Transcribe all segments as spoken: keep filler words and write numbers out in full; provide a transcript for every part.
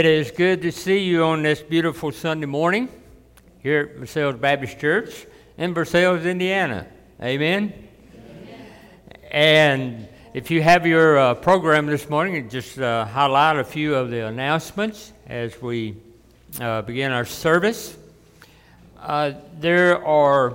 It is good to see you on this beautiful Sunday morning here at Versailles Baptist Church in Versailles, Indiana. Amen? Amen. And if you have your uh, program this morning, just uh, highlight a few of the announcements as we uh, begin our service. Uh, there are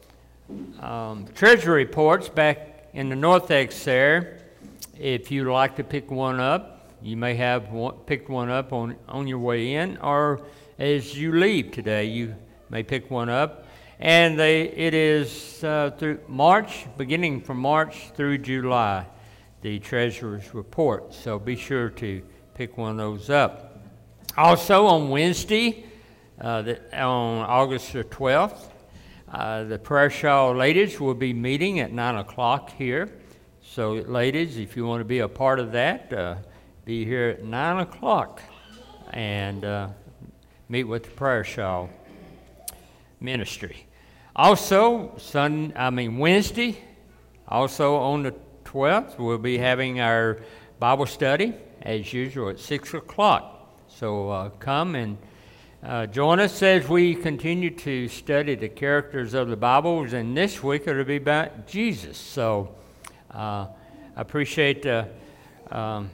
um, treasury reports back in the narthex there. If you'd like to pick one up, you may have one, picked one up on, on your way in, or as you leave today, you may pick one up. And they, it is uh, through March, beginning from March through July, the Treasurer's Report. So be sure to pick one of those up. Also on Wednesday, uh, the, on August the twelfth, uh, the Prayer Shawl ladies will be meeting at nine o'clock here. So ladies, if you want to be a part of that, uh, be here at nine o'clock and uh, meet with the Prayer Shawl ministry. Also, Sun, I mean Wednesday, also on the twelfth, we'll be having our Bible study as usual at six o'clock. So uh, come and uh, join us as we continue to study the characters of the Bibles. And this week it'll be about Jesus. So uh, I appreciate uh, um,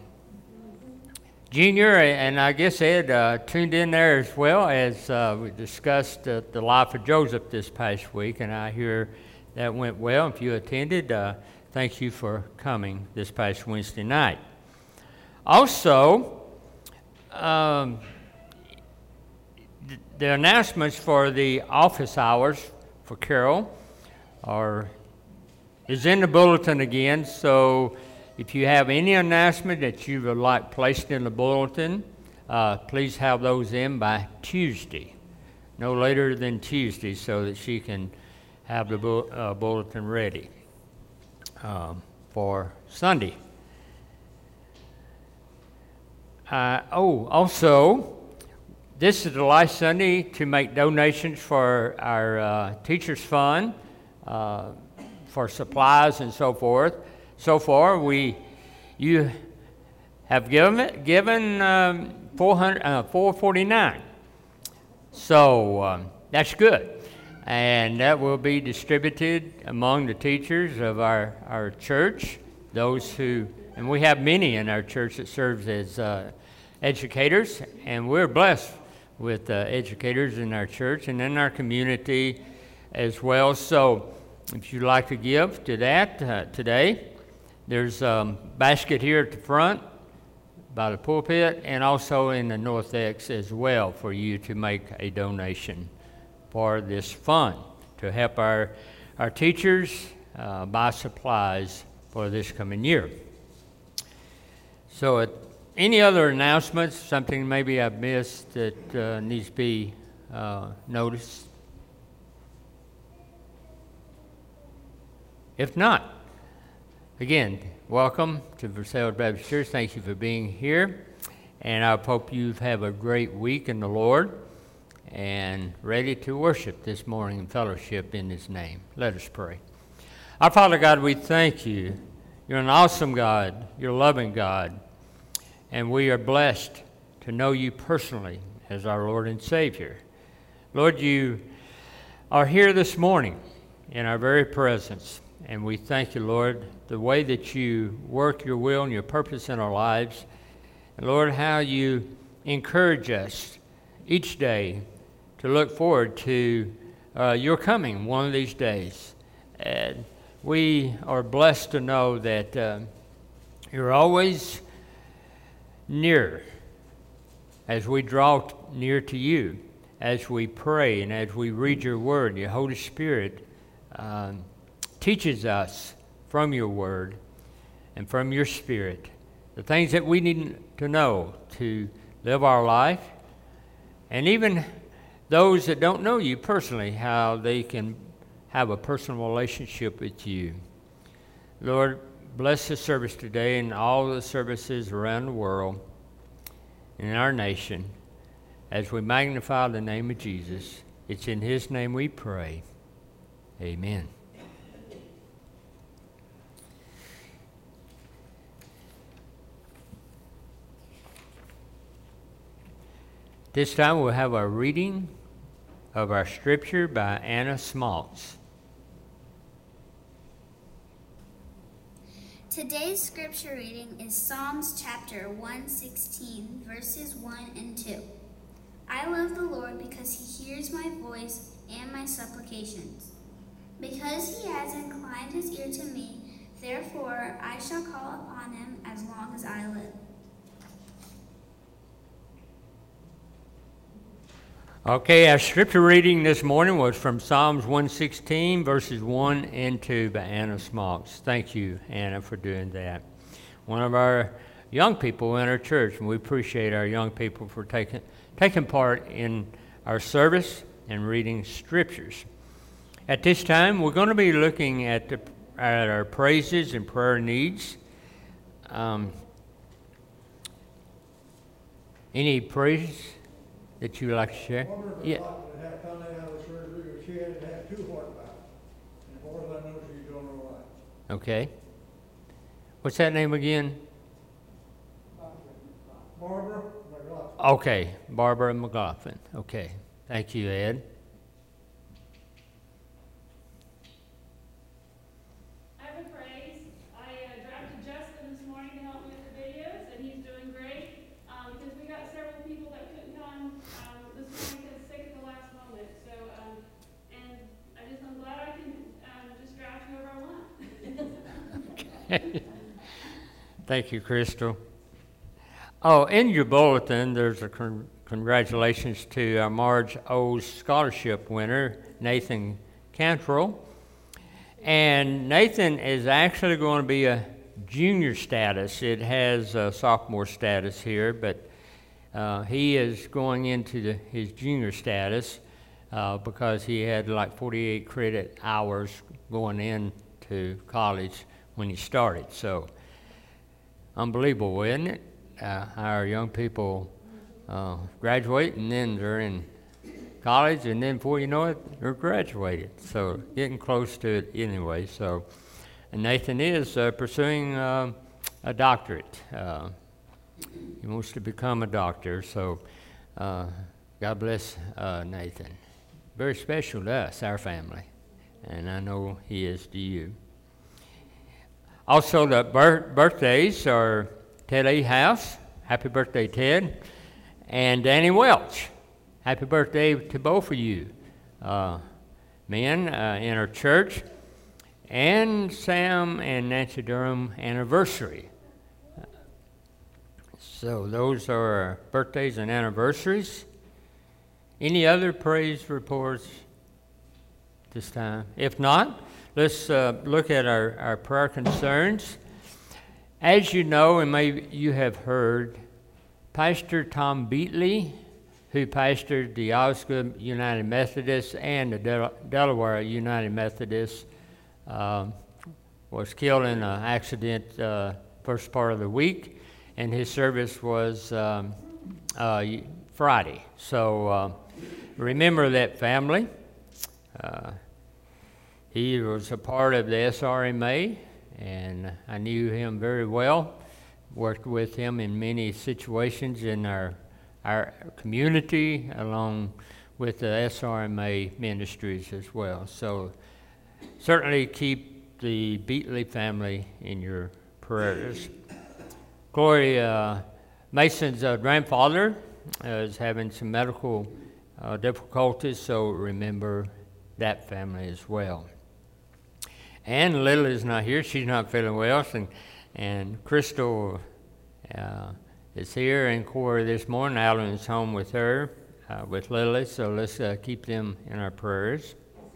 Junior, and I guess Ed uh, tuned in there as well as uh, we discussed uh, the life of Joseph this past week, and I hear that went well. If you attended, uh, thank you for coming this past Wednesday night. Also, um, th- the announcements for the office hours for Carol are is in the bulletin again, so if you have any announcement that you would like placed in the bulletin, uh, please have those in by Tuesday, no later than Tuesday, so that she can have the bu- uh, bulletin ready um, for Sunday. Uh, oh, also, this is the last Sunday to make donations for our uh, Teachers Fund, uh, for supplies and so forth. So far, we, you have given given um, four hundred, uh, four forty-nine. So um, that's good, and that will be distributed among the teachers of our our church. Those who, and we have many in our church that serves as uh, educators, and we're blessed with uh, educators in our church and in our community as well. So, if you'd like to give to that uh, today. There's a basket here at the front by the pulpit and also in the narthex as well for you to make a donation for this fund to help our, our teachers uh, buy supplies for this coming year. So uh, any other announcements, something maybe I've missed that uh, needs to be uh, noticed? If not, again, welcome to Versailles Baptist Church. Thank you for being here. And I hope you have a great week in the Lord and ready to worship this morning and fellowship in His name. Let us pray. Our Father God, we thank you. You're an awesome God. You're a loving God. And we are blessed to know you personally as our Lord and Savior. Lord, you are here this morning in our very presence. And we thank you, Lord, the way that you work your will and your purpose in our lives. And Lord, how you encourage us each day to look forward to uh, your coming one of these days. And we are blessed to know that uh, you're always near as we draw near to you, as we pray and as we read your word. Your Holy Spirit um, teaches us from your word and from your spirit the things that we need to know to live our life, and even those that don't know you personally, how they can have a personal relationship with you. Lord, bless the service today and all the services around the world and in our nation as we magnify the name of Jesus. It's in His name we pray. Amen. This time we'll have a reading of our scripture by Anna Smaltz. Today's scripture reading is Psalms chapter one sixteen, verses one and two. I love the Lord because he hears my voice and my supplications. Because he has inclined his ear to me, therefore I shall call upon him as long as I live. Okay, our scripture reading this morning was from Psalms one sixteen, verses one and two by Anna Smaltz. Thank you, Anna, for doing that. One of our young people in our church, and we appreciate our young people for taking, taking part in our service and reading scriptures. At this time, we're going to be looking at, the, at our praises and prayer needs. Um, any praises that you would like to share? Yeah. Had come out of the surgery, she had had two heart valves. And as far as I know, she's doing all right. Okay. What's that name again? Barbara McLaughlin. Okay, Barbara McLaughlin. Okay. Thank you, Ed. I have a praise. I uh, drafted Justin this morning to help me with the videos, and he's doing great. Um, because we got several people that couldn't come um, this morning because sick at the last moment. So, um, and I just I'm glad I can um, just draft whoever I want. Okay. Thank you, Crystal. Oh, in your bulletin, there's a con- congratulations to our Marge O's scholarship winner, Nathan Cantrell. And Nathan is actually going to be a junior status. It has a sophomore status here, but uh, he is going into the, his junior status uh, because he had like forty-eight credit hours going into college when he started. So, unbelievable, isn't it? Uh, our young people uh, graduate, and then they're in college, and then before you know it, they're graduated. So getting close to it anyway. So and Nathan is uh, pursuing uh, a doctorate. Uh, he wants to become a doctor. So uh, God bless uh, Nathan. Very special to us, our family, and I know he is to you. Also, the bir- birthdays are Ted A. House, happy birthday, Ted, and Danny Welch, happy birthday to both of you, uh, men uh, in our church, and Sam and Nancy Durham anniversary. So those are our birthdays and anniversaries. Any other praise reports this time? If not, let's uh, look at our, our prayer concerns. As you know, and maybe you have heard, Pastor Tom Beatley, who pastored the Osgood United Methodist and the Del- Delaware United Methodist, uh, was killed in an accident uh, first part of the week, and his service was um, uh, Friday. So uh, remember that family. Uh, he was a part of the S R M A, and I knew him very well, worked with him in many situations in our our community, along with the S R M A ministries as well. So certainly keep the Beatley family in your prayers. Gloria Mason's uh, grandfather uh, is having some medical uh, difficulties, so remember that family as well. And Lily's not here. She's not feeling well. And, and Crystal uh, is here, and Corey this morning. Alan is home with her, uh, with Lily. So let's uh, keep them in our prayers.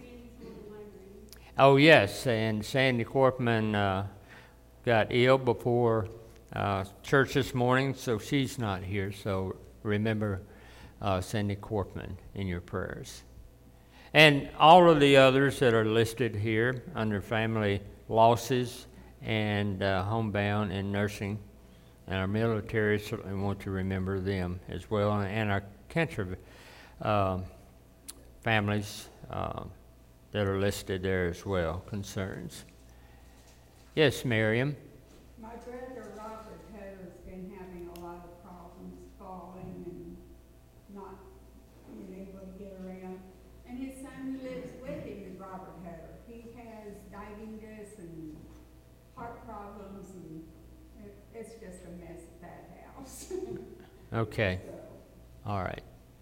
Oh, yes. And Sandy Corpman uh, got ill before uh, church this morning, so she's not here. So remember uh, Sandy Corpman in your prayers. And all of the others that are listed here under family losses and uh, homebound and nursing, and our military certainly want to remember them as well, and our cancer uh, families uh, that are listed there as well, concerns. Yes, Miriam? My brother Robert has been having a lot of problems falling and not get around. And his son who lives with him is Robert Hutter. He has diabetes and heart problems, and it, it's just a mess at that house. Okay. So, All right.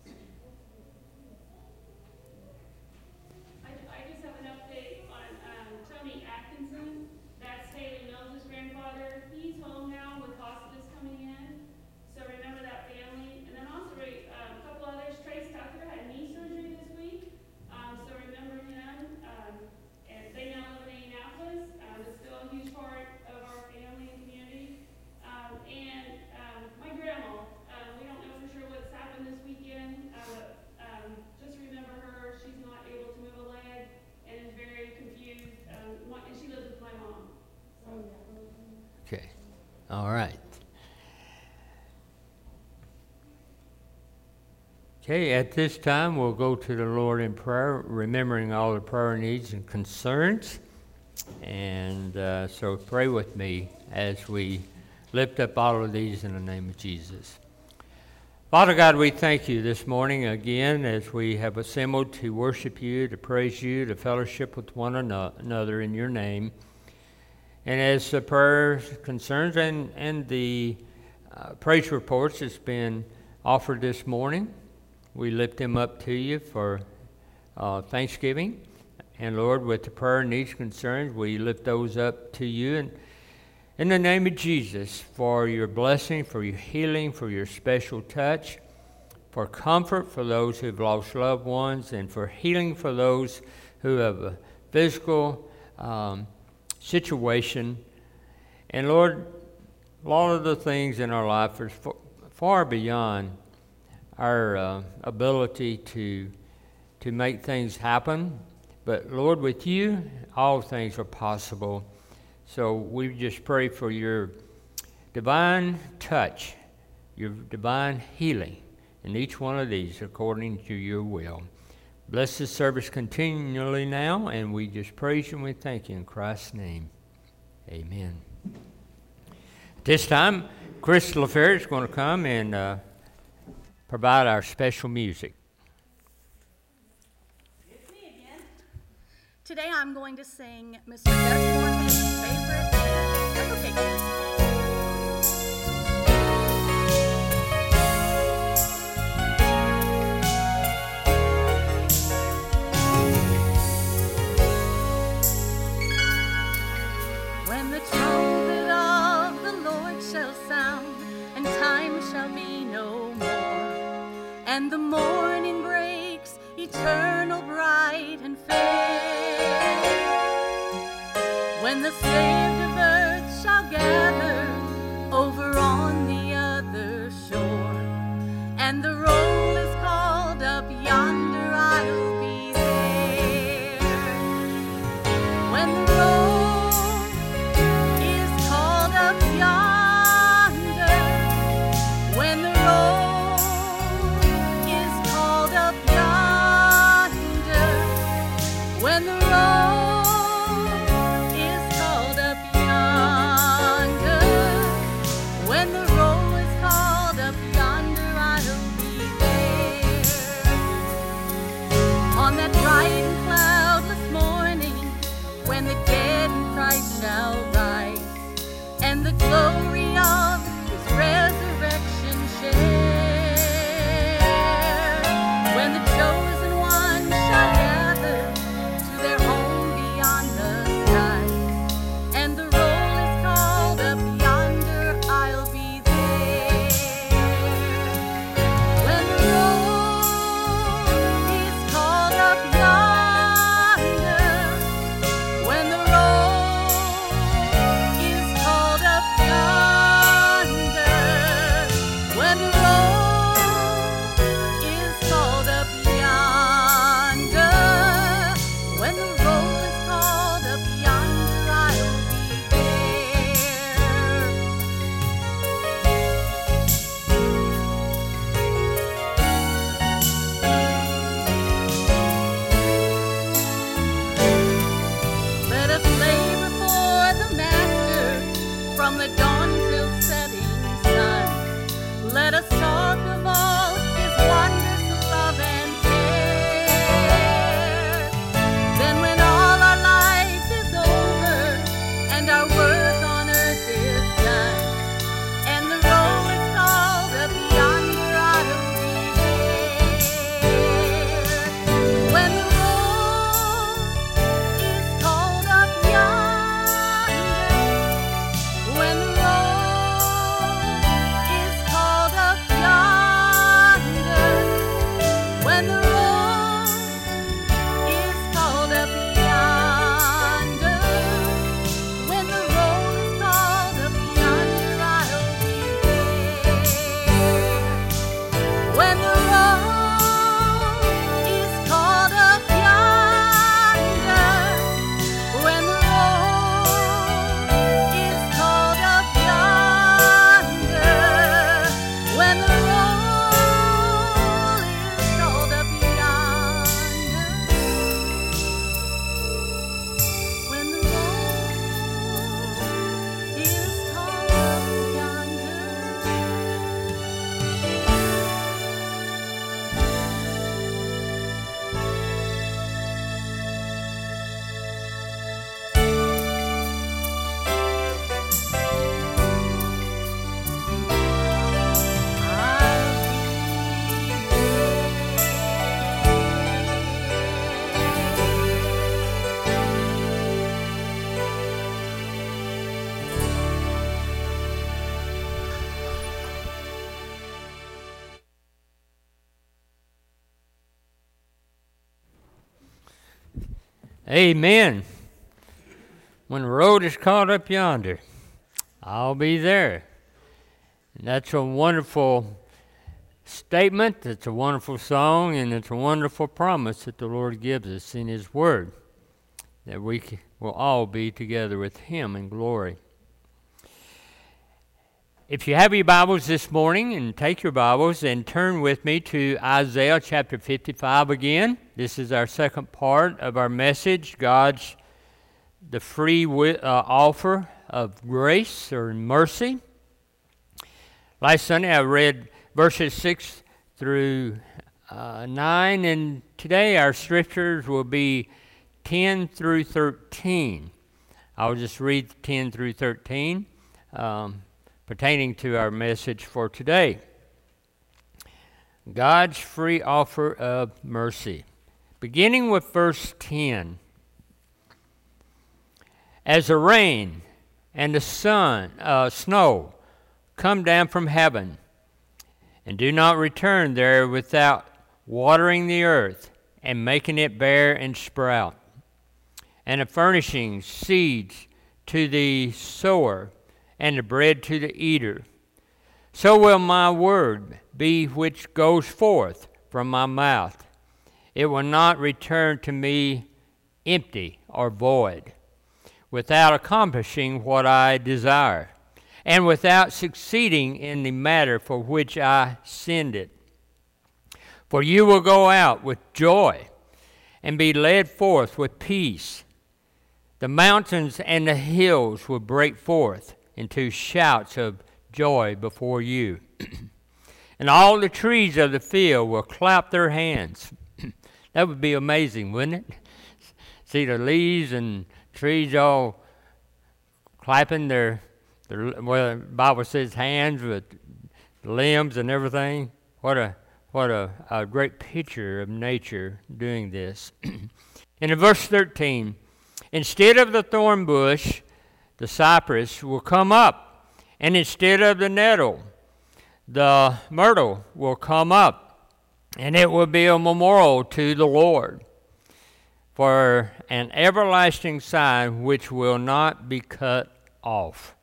I, I just have an update on um, Tony Atkinson. That's Haley Mills' grandfather. He's home now with hospice coming in. So remember that family. And then also um, a couple others. Trace Tucker had knee surgery this week. Um, so remember him. Um, and they now live in Indianapolis. Um, it's still a huge part of our family and community. Um, and um, my grandma. Um, we don't know for sure what's happened this weekend. Uh, but um, just remember her. She's not able to move a leg and is very confused. Um, one- and she lives with my mom. So, Okay. All right. Okay, at this time, we'll go to the Lord in prayer, remembering all the prayer needs and concerns. And uh, so pray with me as we lift up all of these in the name of Jesus. Father God, we thank you this morning again as we have assembled to worship you, to praise you, to fellowship with one another in your name. And as the prayers, concerns, and, and the uh, praise reports that's been offered this morning, we lift them up to you for uh, Thanksgiving. And Lord, with the prayer needs, concerns, we lift those up to you. And in the name of Jesus, for your blessing, for your healing, for your special touch, for comfort for those who've lost loved ones, and for healing for those who have a physical um, situation. And Lord, a lot of the things in our life are f- far beyond our uh, ability to to make things happen. But Lord, with you, all things are possible. So we just pray for your divine touch, your divine healing in each one of these according to your will. Bless this service continually now, and we just praise you and we thank you in Christ's name. Amen. At this time, Chris LaFerre is going to come and uh, provide our special music. It's me again. Today I'm going to sing Mister Gus Moorhead's favorite band. That's okay, kids. When the trumpet of the Lord shall sound, and time shall be no more, and the morning breaks eternal, bright and fair, when the saved of earth shall gather over on the other shore, and the roll is called up yonder, I'll be there. When the roll is called up yonder, when the roll is called up yonder, when the roll is called up yonder, Amen. When the road is caught up yonder, I'll be there. And that's a wonderful statement. It's a wonderful song, and it's a wonderful promise that the Lord gives us in His Word, that we will all be together with Him in glory. If you have your Bibles this morning, and take your Bibles and turn with me to Isaiah chapter fifty-five again. This is our second part of our message, God's the free uh, offer of grace or mercy. Last Sunday I read verses six through uh, nine, and today our scriptures will be ten through thirteen. I'll just read ten through thirteen. Um, pertaining to our message for today. God's free offer of mercy. Beginning with verse ten. As the rain and the sun, uh, snow come down from heaven, and do not return there without watering the earth and making it bear and sprout, and of furnishing seeds to the sower and the bread to the eater, so will my word be which goes forth from my mouth. It will not return to me empty or void, without accomplishing what I desire, and without succeeding in the matter for which I send it. For you will go out with joy, and be led forth with peace. The mountains and the hills will break forth into shouts of joy before you. And all the trees of the field will clap their hands. That would be amazing, wouldn't it? See the leaves and trees all clapping their, their well, the Bible says hands with limbs and everything. What a what a, a great picture of nature doing this. And in verse thirteen, instead of the thorn bush, the cypress will come up, and instead of the nettle, the myrtle will come up, and it will be a memorial to the Lord, for an everlasting sign which will not be cut off.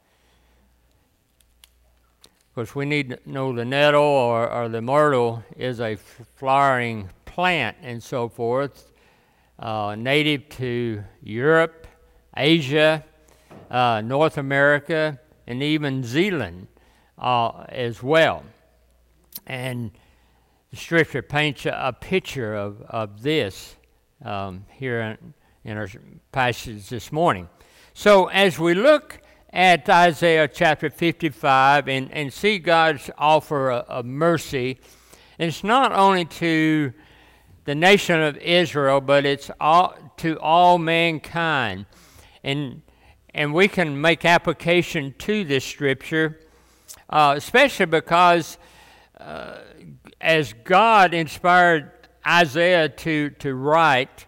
Of course, we need to know the nettle or, or the myrtle is a flowering plant and so forth, uh, native to Europe, Asia, Uh, North America, and even Zealand uh, as well. And the Scripture paints a, a picture of, of this um, here in, in our passage this morning. So as we look at Isaiah chapter fifty-five and, and see God's offer of, of mercy, it's not only to the nation of Israel, but it's all, to all mankind. And And we can make application to this scripture, uh, especially because uh, as God inspired Isaiah to, to write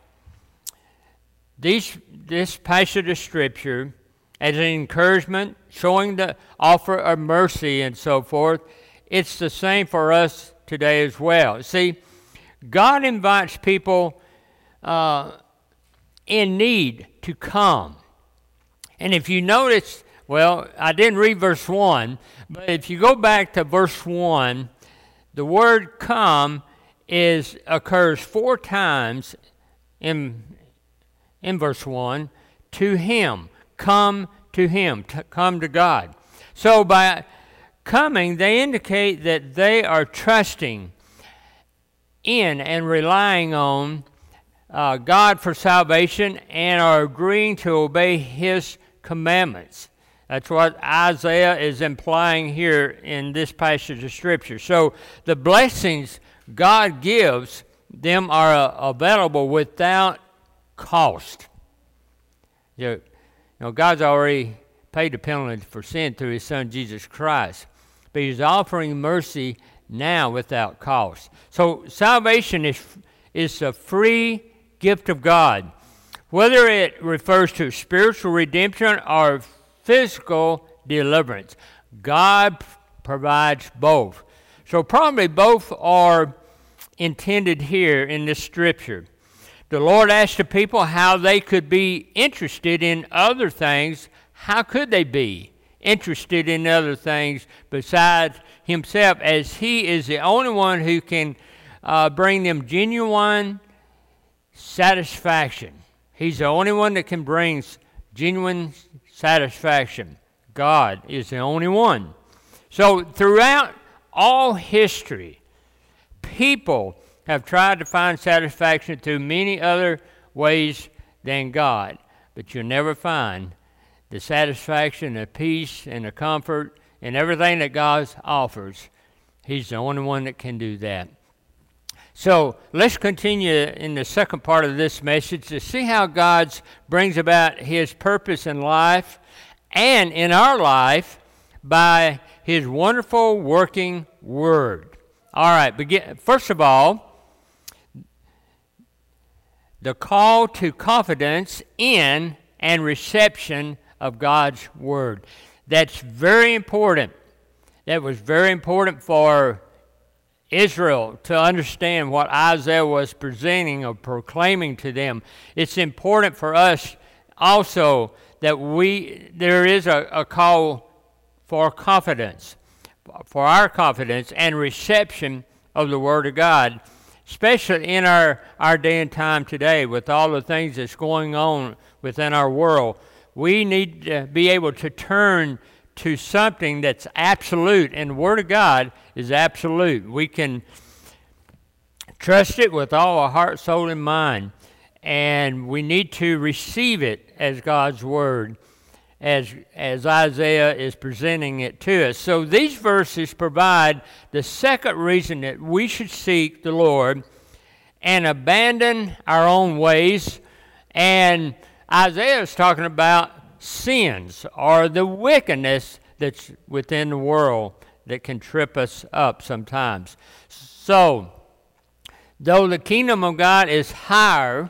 these, this passage of scripture as an encouragement, showing the offer of mercy and so forth, it's the same for us today as well. See, God invites people uh, in need to come. And if you notice, well, I didn't read verse one, but if you go back to verse one, the word come is occurs four times in, in verse one, to Him. Come to Him, to come to God. So by coming, they indicate that they are trusting in and relying on uh, God for salvation and are agreeing to obey His commandments. That's what Isaiah is implying here in this passage of Scripture. So the blessings God gives them are uh, available without cost. You know, you know, God's already paid the penalty for sin through His Son Jesus Christ, but He's offering mercy now without cost. So salvation is is a free gift of God. Whether it refers to spiritual redemption or physical deliverance, God p- provides both. So probably both are intended here in this scripture. the Lord asked the people how they could be interested in other things. How could they be interested in other things besides himself, as he is the only one who can uh, bring them genuine satisfaction. He's the only one that can bring genuine satisfaction. God is the only one. So throughout all history, people have tried to find satisfaction through many other ways than God, but you'll never find the satisfaction, the peace, and the comfort, and everything that God offers. He's the only one that can do that. So let's continue in the second part of this message to see how God brings about his purpose in life and in our life by his wonderful working word. All right, begin. First of all, the call to confidence in and reception of God's word. That's very important. That was very important for Israel to understand what Isaiah was presenting or proclaiming to them. It's important for us also that we there is a, a call for confidence, for our confidence and reception of the Word of God, especially in our, our day and time today with all the things that's going on within our world. We need to be able to turn to something that's absolute, and the Word of God is absolute. We can trust it with all our heart, soul, and mind, and we need to receive it as God's Word, as, as Isaiah is presenting it to us. So these verses provide the second reason that we should seek the Lord and abandon our own ways, and Isaiah is talking about sins or the wickedness that's within the world that can trip us up sometimes. So, though the kingdom of God is higher,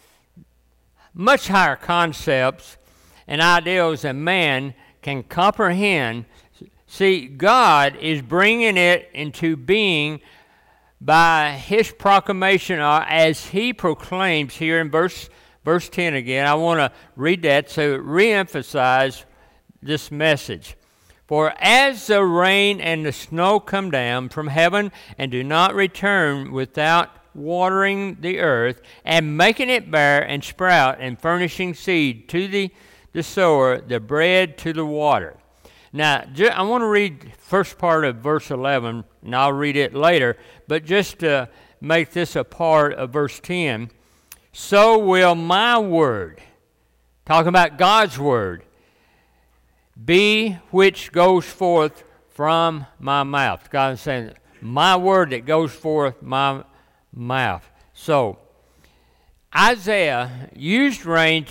much higher concepts and ideals than man can comprehend, see, God is bringing it into being by his proclamation, or as he proclaims here in verse Verse ten again. I want to read that to re-emphasize this message. For as the rain and the snow come down from heaven and do not return without watering the earth and making it bear and sprout and furnishing seed to the, the sower, the bread to the water. Now, I want to read first part of verse eleven, and I'll read it later, but just to make this a part of verse ten. So will my word, talking about God's word, be which goes forth from my mouth. God is saying, my word that goes forth my mouth. So, Isaiah used rain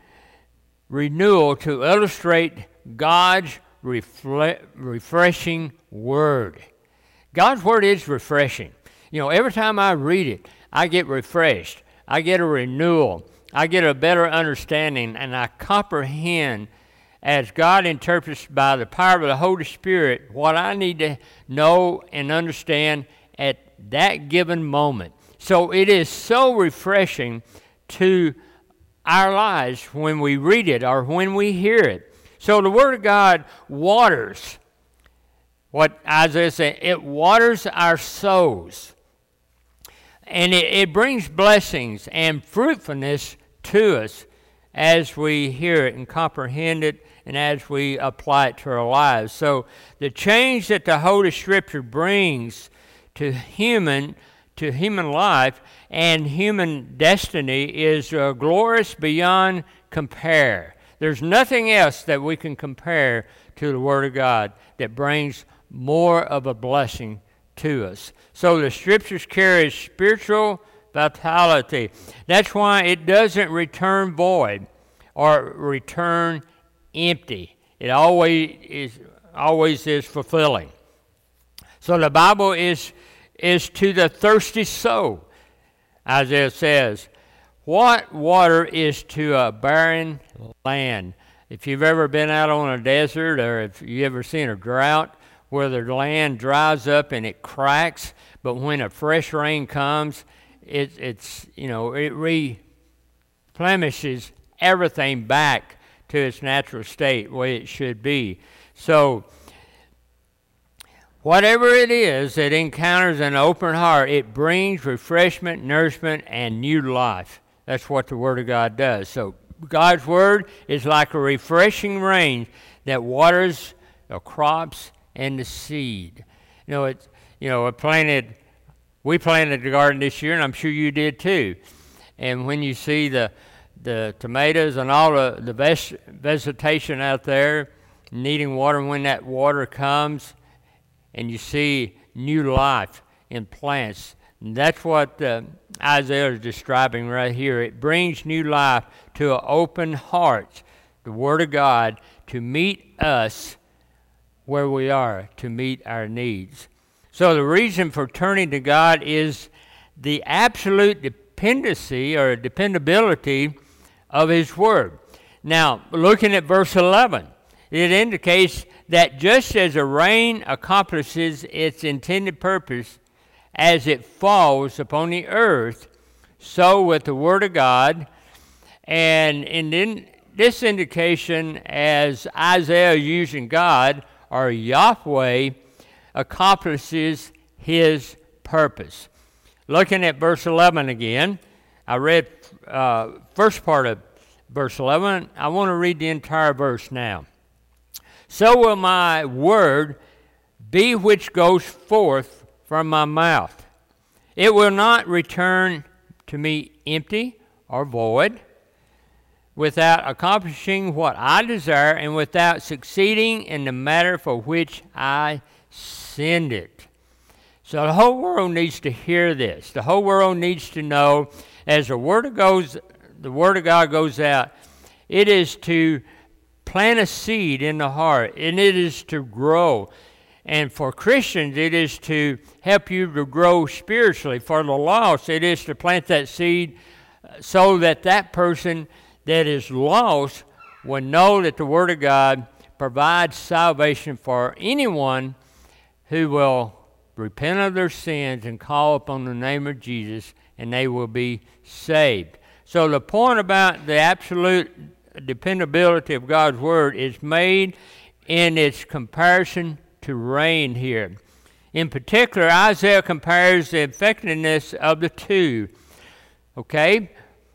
renewal to illustrate God's refle- refreshing word. God's word is refreshing. You know, every time I read it, I get refreshed. I get a renewal. I get a better understanding, and I comprehend as God interprets by the power of the Holy Spirit what I need to know and understand at that given moment. So it is so refreshing to our lives when we read it or when we hear it. So the Word of God waters, what Isaiah said, it waters our souls. And it, it brings blessings and fruitfulness to us as we hear it and comprehend it and as we apply it to our lives. So the change that the Holy Scripture brings to human to human life and human destiny is uh, glorious beyond compare. There's nothing else that we can compare to the Word of God that brings more of a blessing to us. So the Scriptures carry spiritual vitality. That's why it doesn't return void or return empty. It always is always is fulfilling. So the Bible is is to the thirsty soul. Isaiah says, what water is to a barren land? If you've ever been out on a desert or if you've ever seen a drought, where the land dries up and it cracks, but when a fresh rain comes, it, it's, you know, it re, replenishes everything back to its natural state, the way it should be. So, whatever it is that encounters an open heart, it brings refreshment, nourishment, and new life. That's what the Word of God does. So, God's Word is like a refreshing rain that waters the crops and the seed. You know, it, you know, I planted, we planted the garden this year, and I'm sure you did too. And when you see the the tomatoes and all the, the ves- vegetation out there needing water, when that water comes and you see new life in plants, and that's what uh, Isaiah is describing right here. It brings new life to an open heart, the Word of God, to meet us where we are, to meet our needs. So the reason for turning to God is the absolute dependency or dependability of His Word. Now, looking at verse eleven, it indicates that just as a rain accomplishes its intended purpose as it falls upon the earth, so with the Word of God. And in in this indication, as Isaiah using God, or Yahweh, accomplishes His purpose. Looking at verse eleven again, I read uh, first part of verse eleven. I want to read the entire verse now. So will my word be which goes forth from my mouth. It will not return to me empty or void, without accomplishing what I desire and without succeeding in the matter for which I send it. So the whole world needs to hear this. The whole world needs to know, as the word of goes, the word of God goes out, it is to plant a seed in the heart, and it is to grow. And for Christians, it is to help you to grow spiritually. For the lost, it is to plant that seed so that that person that is lost will know that the Word of God provides salvation for anyone who will repent of their sins and call upon the name of Jesus, and they will be saved. So the point about the absolute dependability of God's Word is made in its comparison to rain here. In particular, Isaiah compares the effectiveness of the two. Okay?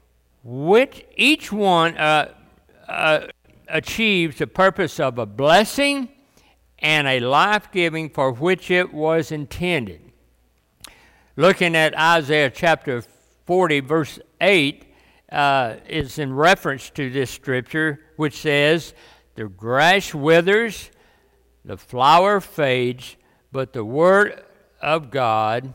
Which each one uh, uh, achieves the purpose of a blessing and a life-giving for which it was intended. Looking at Isaiah chapter forty, verse eight, uh, is in reference to this scripture, which says, "The grass withers, the flower fades, but the word of God,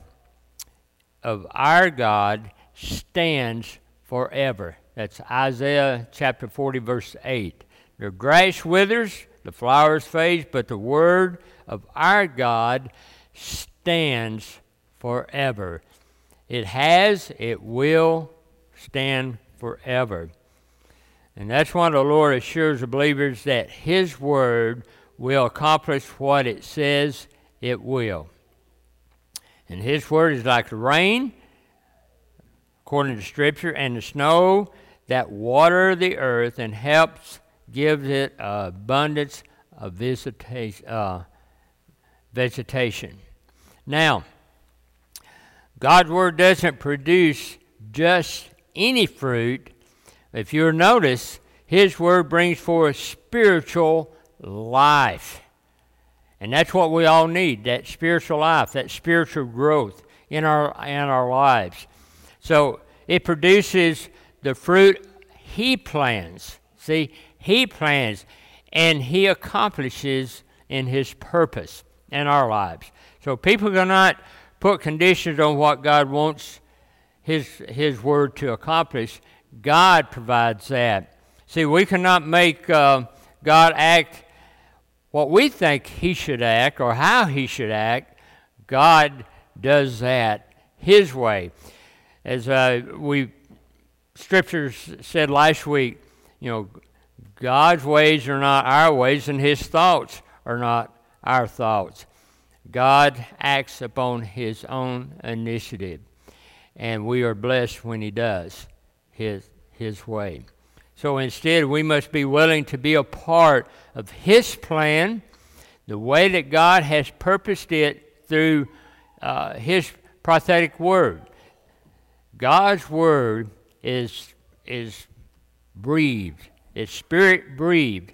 of our God, stands forever." That's Isaiah chapter forty, verse eight. The grass withers, the flowers fade, but the word of our God stands forever. It has, it will stand forever. And that's why the Lord assures the believers that His word will accomplish what it says it will. And His word is like the rain, according to Scripture, and the snow that water the earth and helps gives it uh, abundance of visitation, uh, vegetation. Now, God's Word doesn't produce just any fruit. If you'll notice, His Word brings forth spiritual life. And that's what we all need, that spiritual life, that spiritual growth in our, in our lives. So it produces the fruit He plans. See, He plans and He accomplishes in His purpose in our lives. So people cannot put conditions on what God wants His, His Word to accomplish. God provides that. See, we cannot make uh, God act what we think He should act or how He should act. God does that His way. As uh, we Scriptures said last week, you know, God's ways are not our ways, and His thoughts are not our thoughts. God acts upon His own initiative, and we are blessed when He does His his way. So instead, we must be willing to be a part of his plan, the way that God has purposed it through uh, his prophetic word. God's word is, is breathed. It's spirit-breathed.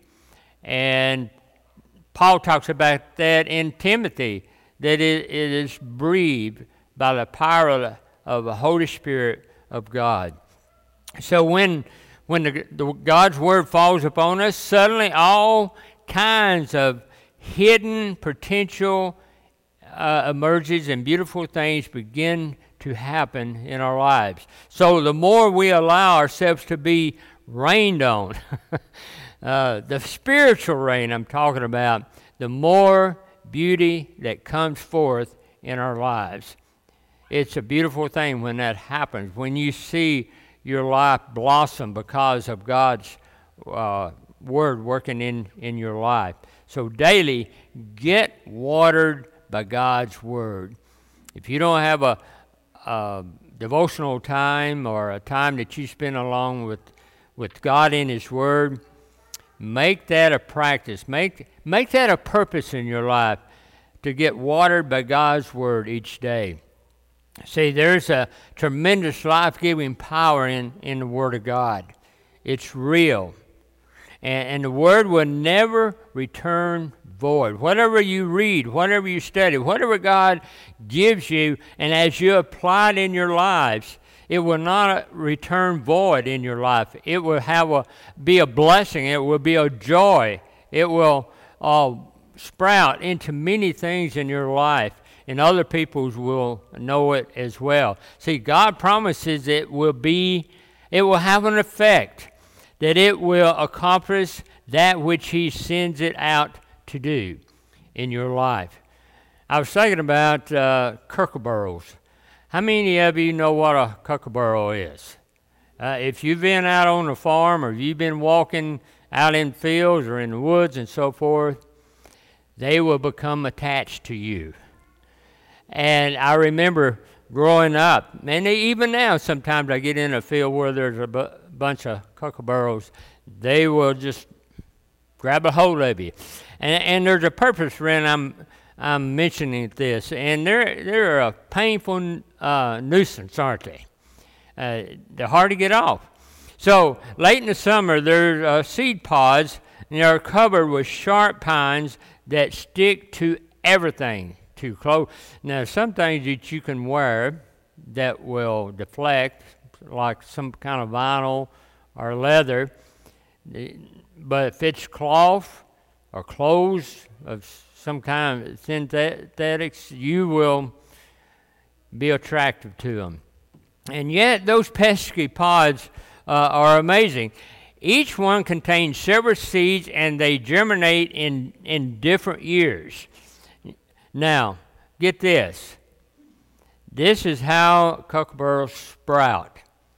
And Paul talks about that in Timothy, that it, it is breathed by the power of the, of the Holy Spirit of God. So when when the, the God's word falls upon us, suddenly all kinds of hidden potential uh, emerges and beautiful things begin to happen in our lives. So the more we allow ourselves to be rained on, uh, the spiritual rain I'm talking about, the more beauty that comes forth in our lives. It's a beautiful thing when that happens, when you see your life blossom because of God's uh, word working in, in your life. So daily, get watered by God's word. If you don't have a, a devotional time or a time that you spend along with, with God in his word, make that a practice. Make, make that a purpose in your life to get watered by God's word each day. See, there's a tremendous life-giving power in, in the Word of God. It's real. And, and the Word will never return void. Whatever you read, whatever you study, whatever God gives you, and as you apply it in your lives, it will not return void in your life. It will have a, be a blessing. It will be a joy. It will uh, sprout into many things in your life. And other peoples will know it as well. See, God promises it will be, it will have an effect, that it will accomplish that which he sends it out to do in your life. I was thinking about uh, kookaburras. How many of you know what a kookaburra is? Uh, if you've been out on the farm or you've been walking out in fields or in the woods and so forth, they will become attached to you. And I remember growing up, and even now sometimes I get in a field where there's a bu- bunch of kookaburras, they will just grab a hold of you. And, and there's a purpose for it, I'm, I'm mentioning this, and they're, they're a painful uh, nuisance, aren't they? Uh, they're hard to get off. So late in the summer, there's uh, seed pods, and they're covered with sharp pines that stick to everything. To clothes. Now, some things that you can wear that will deflect, like some kind of vinyl or leather, but if it's cloth or clothes of some kind of synthetics, you will be attractive to them. And yet, those pesky pods uh, are amazing. Each one contains several seeds, and they germinate in, in different years. Now, get this. This is how kookaburras sprout.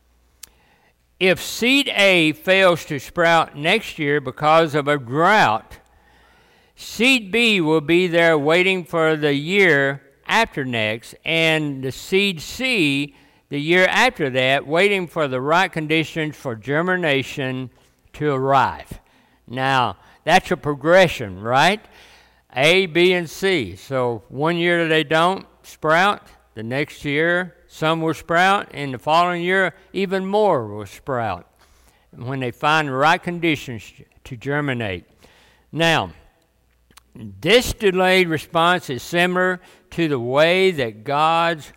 If seed A fails to sprout next year because of a drought, seed B will be there waiting for the year after next, and the seed C, the year after that, waiting for the right conditions for germination to arrive. Now, that's a progression, right? A, B, and C. So one year they don't sprout, the next year some will sprout, and the following year even more will sprout when they find the right conditions to germinate. Now, this delayed response is similar to the way that God's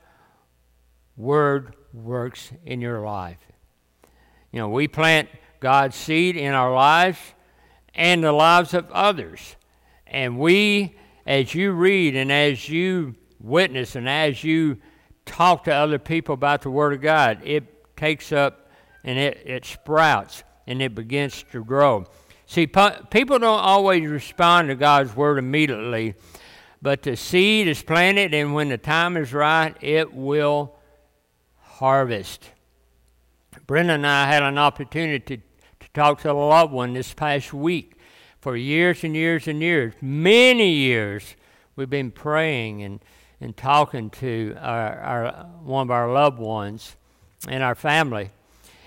word works in your life. You know, we plant God's seed in our lives and the lives of others. And we, as you read and as you witness and as you talk to other people about the Word of God, it takes up and it, it sprouts and it begins to grow. See, people don't always respond to God's Word immediately, but the seed is planted, and when the time is right, it will harvest. Brenda and I had an opportunity to, to talk to a loved one this past week. For years and years and years, many years, we've been praying and, and talking to our, our one of our loved ones and our family.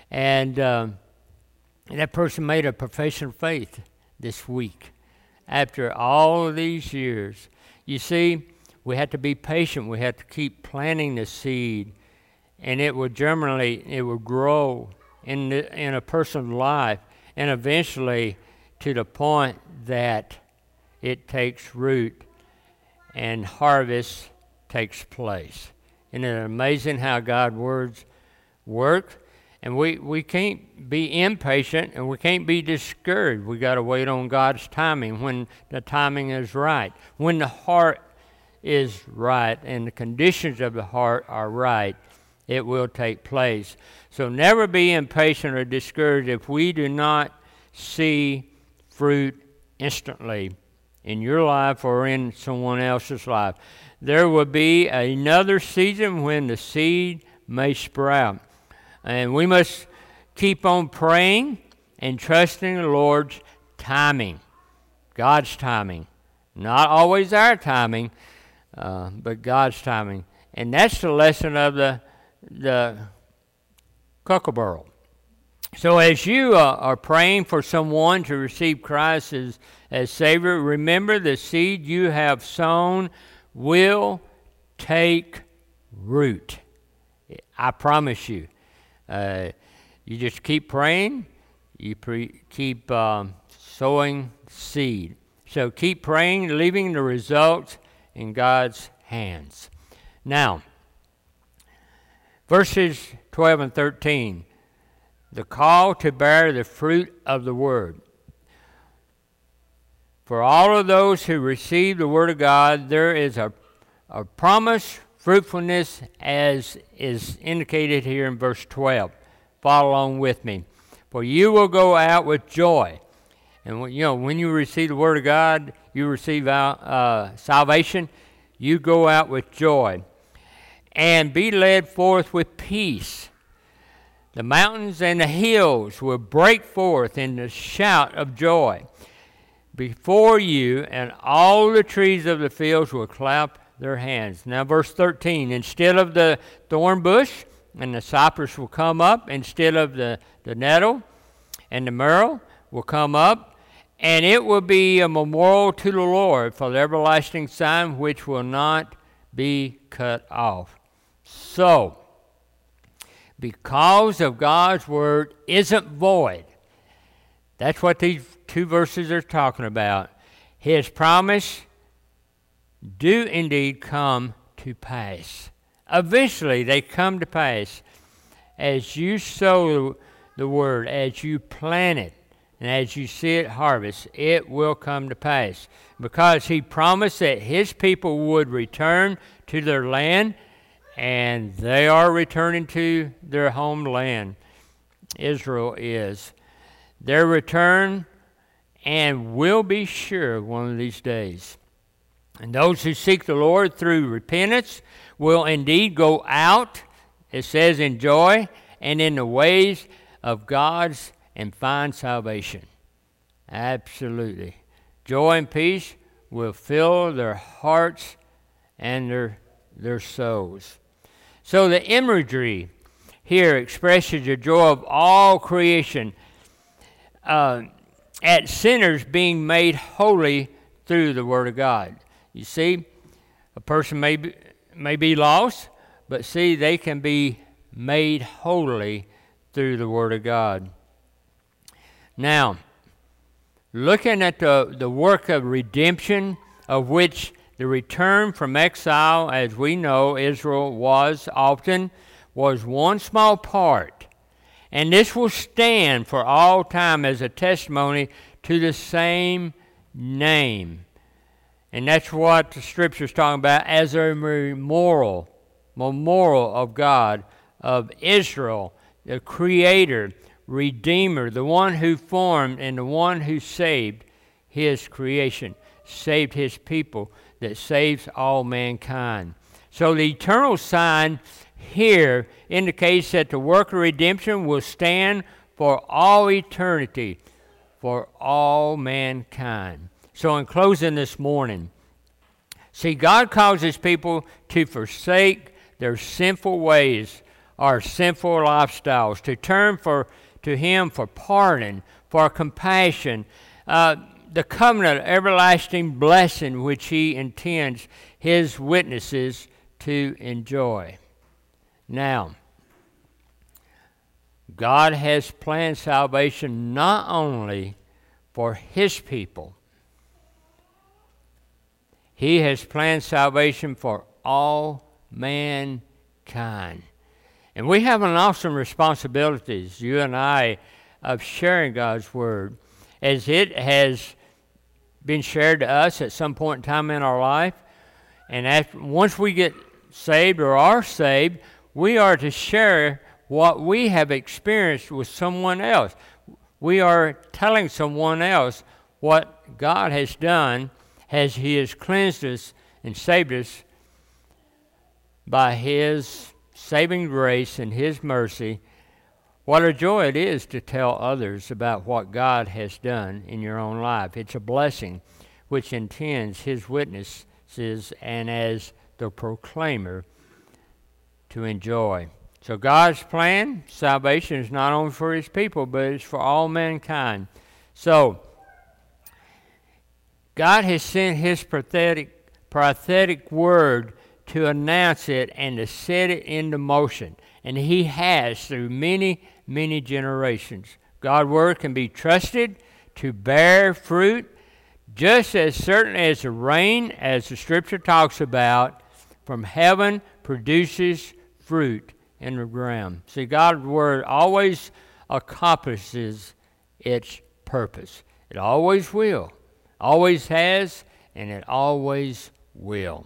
And um, that person made a profession of faith this week after all of these years. You see, we have to be patient. We have to keep planting the seed, and it will germinate, it will grow in, the, in a person's life, and eventually to the point that it takes root and harvest takes place. Isn't it amazing how God's words work? And we, we can't be impatient, and we can't be discouraged. We got to wait on God's timing when the timing is right. When the heart is right and the conditions of the heart are right, it will take place. So never be impatient or discouraged if we do not see fruit instantly in your life or in someone else's life. There will be another season when the seed may sprout. And we must keep on praying and trusting the Lord's timing, God's timing. Not always our timing, uh, but God's timing. And that's the lesson of the, the kookaburra. So as you uh, are praying for someone to receive Christ as, as Savior, remember the seed you have sown will take root. I promise you. Uh, you just keep praying, you pre- keep um, sowing seed. So keep praying, leaving the results in God's hands. Now, verses twelve and thirteen, the call to bear the fruit of the Word. For all of those who receive the Word of God, there is a, a promise fruitfulness as is indicated here in verse twelve. Follow along with me. For you will go out with joy. And when, you know, when you receive the Word of God, you receive out, uh, salvation, you go out with joy. And be led forth with peace. The mountains and the hills will break forth in the shout of joy before you, and all the trees of the fields will clap their hands. Now verse thirteen, instead of the thorn bush and the cypress will come up, instead of the, the nettle and the myrtle will come up, and it will be a memorial to the Lord for the everlasting sign which will not be cut off. So, because of God's word isn't void, that's what these two verses are talking about. His promise do indeed come to pass. Eventually, they come to pass. As you sow the word, as you plant it, and as you see it harvest, it will come to pass. Because he promised that his people would return to their land, and they are returning to their homeland. Israel is. Their return and will be sure one of these days. And those who seek the Lord through repentance will indeed go out, it says, in joy and in the ways of God's and find salvation. Absolutely. Joy and peace will fill their hearts and their, their souls. So the imagery here expresses the joy of all creation uh, at sinners being made holy through the Word of God. You see, a person may be, may be lost, but see, they can be made holy through the Word of God. Now, looking at the, the work of redemption, of which the return from exile, as we know Israel was often, was one small part. And this will stand for all time as a testimony to the same name. And that's what the Scripture is talking about as a memorial, memorial of God, of Israel, the Creator, Redeemer, the one who formed and the one who saved His creation, saved His people, that saves all mankind. So the eternal sign here indicates that the work of redemption will stand for all eternity, for all mankind. So in closing this morning, see, God causes people to forsake their sinful ways our sinful lifestyles, to turn for to Him for pardon, for compassion, uh, the covenant everlasting blessing which He intends His witnesses to enjoy. Now, God has planned salvation not only for His people, He has planned salvation for all mankind. And we have an awesome responsibility, you and I, of sharing God's Word, as it has been shared to us at some point in time in our life. And after, once we get saved or are saved, we are to share what we have experienced with someone else. We are telling someone else what God has done as He has cleansed us and saved us by His saving grace and His mercy. What a joy it is to tell others about what God has done in your own life. It's a blessing which intends His witnesses and as the proclaimer to enjoy. So God's plan, salvation, is not only for His people, but it's for all mankind. So God has sent His prophetic, prophetic word to announce it and to set it into motion. And He has through many, many generations. God's word can be trusted to bear fruit just as certain as the rain, as the Scripture talks about, from heaven produces fruit in the ground. See, God's word always accomplishes its purpose. It always will, always has, and it always will.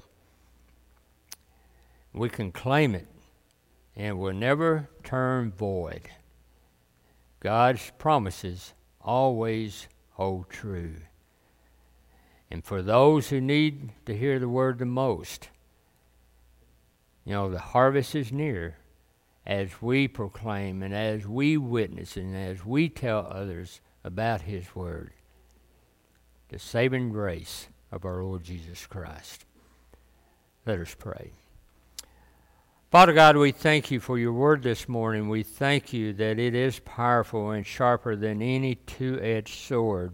We can claim it, and it will never turn void. God's promises always hold true. And for those who need to hear the word the most, you know, the harvest is near as we proclaim and as we witness and as we tell others about His word. The saving grace of our Lord Jesus Christ. Let us pray. Father God, we thank You for Your word this morning. We thank You that it is powerful and sharper than any two-edged sword.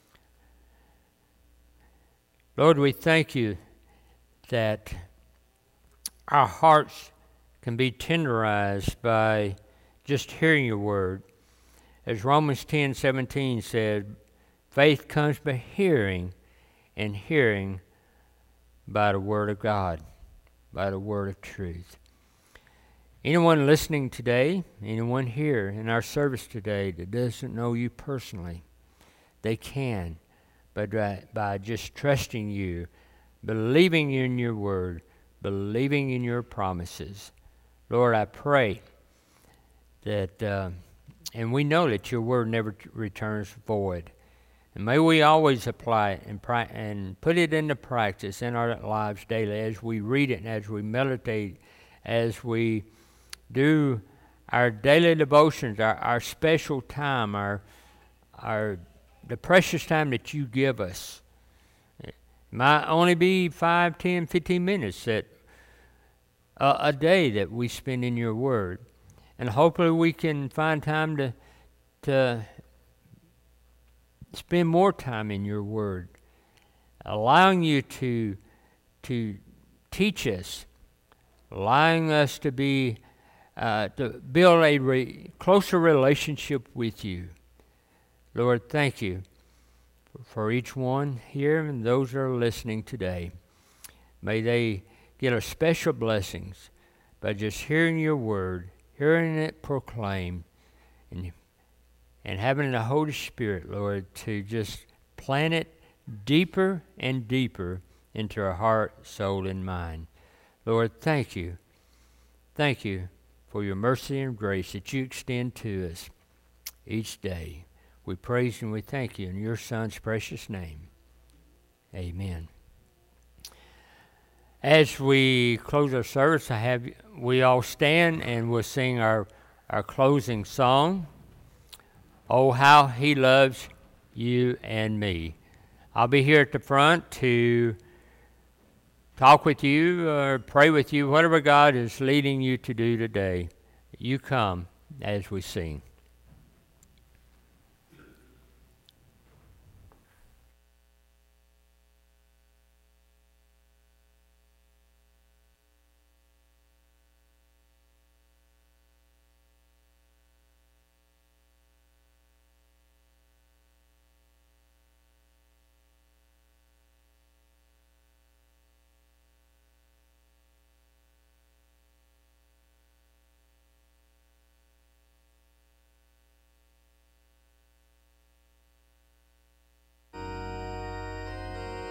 Lord, we thank You that our hearts can be tenderized by just hearing Your word. As Romans ten seventeen said, faith comes by hearing, and hearing by the word of God, by the word of truth. Anyone listening today, anyone here in our service today that doesn't know You personally, they can, but by, by just trusting You, believing in Your word, believing in Your promises. Lord, I pray that, uh, and we know that Your word never t- returns void. And may we always apply it and, pri- and put it into practice in our lives daily as we read it and as we meditate, as we do our daily devotions, our, our special time, our, our the precious time that You give us. It might only be five, ten, fifteen minutes that uh, a day that we spend in Your word. And hopefully we can find time to to spend more time in Your word, allowing You to to teach us, allowing us to be uh, to build a re- closer relationship with You. Lord, thank You for each one here and those that are listening today. May they get a special blessings by just hearing Your word, hearing it proclaimed, and and having the Holy Spirit, Lord, to just plant it deeper and deeper into our heart, soul, and mind. Lord, thank You. Thank You for Your mercy and grace that You extend to us each day. We praise and we thank You in Your Son's precious name. Amen. As we close our service, I have we all stand and we'll sing our, our closing song, Oh, How He Loves You and Me. I'll be here at the front to talk with you or pray with you, whatever God is leading you to do today. you come as we sing.